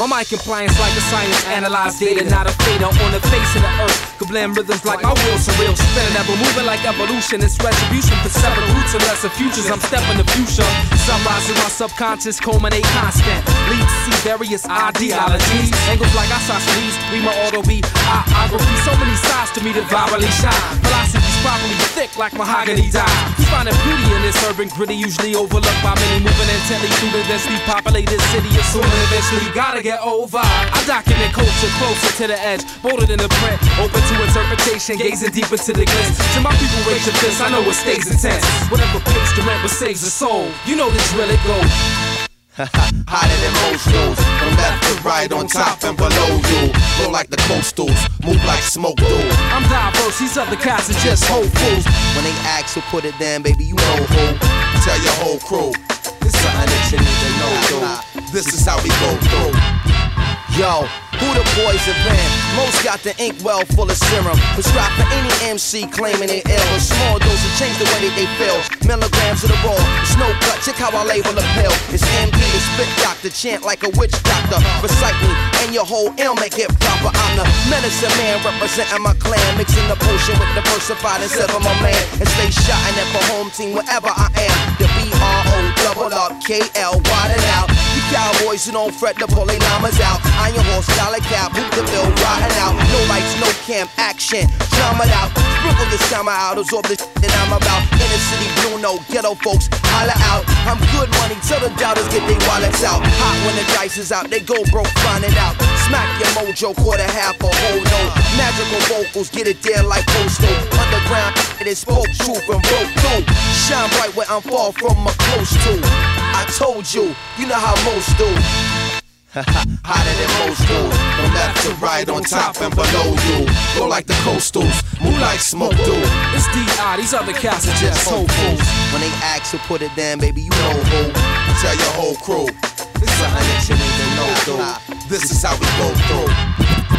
My mic compliance like a science, analyze data, not a fader on the face of the earth. Could blend rhythms like my will, surreal, spinning, ever moving like evolution. It's retribution for separate roots and lesser futures. I'm stepping the future. Sunrise in my subconscious, culminate constant. Lead to see various ideologies. Angles like isosceles, read my autobiography. So many sides to me that virally shine. Philosophy's properly thick like mahogany dye. We finding beauty in this urban gritty, usually overlooked by many, moving intently through the densely populated city. Assuming eventually gotta get over. I document culture closer to the edge, bolder than the print, open to interpretation, gazing deep into the glance. To my people, raise your fist, I know it stays intense. Whatever pays the rent but saves the soul. You know this really goes. Hotter than most dudes, from left to right, on top and below you. Flow like the coastals, move like smoke do. I'm diverse, these other cats are just whole fools. When they ask who put it down, baby, you know who. Tell your whole crew, it's something that you need to know, dude. This is how we go through. Yo, who the poison pen? Most got the ink well full of serum. Prescribed for any MC claiming they ill. A small dose to change the way that they feel. Milligrams of the raw, it's no cut. Check how I label a pill. It's MD, the spit doctor, chant like a witch doctor. Recite me, and your whole ailment get proper. I'm the medicine man representing my clan. Mixing the potion with the versified instead of my man. And stay shotting at for home team wherever I am. The BRO double up KL, wide it out. You cowboys who don't fret to pull they llamas out. Iron horse, dollar cap, hoop the bill, riding out. No lights, no cam, action, drama out. Sprinkle your summer out, absorb the shit that I'm about. Inner city blue, no ghetto folks, holla out. I'm good money, tell the doubters get their wallets out. Hot when the dice is out, they go broke, find it out. Smack your mojo, quarter half a whole note. Magical vocals, get it there like postal. Underground, it is spoke truth and broke through. Shine bright where I'm far from my close to. I told you, you know how most do. Hotter than most do. From left to right, on top and below you. Go like the coastals, move like smoke do. It's D.I., these other cats are just whole fools. When they ask who put it down, baby, you know who. Tell your whole crew, it's something that you need to know, dude. This is how we go through.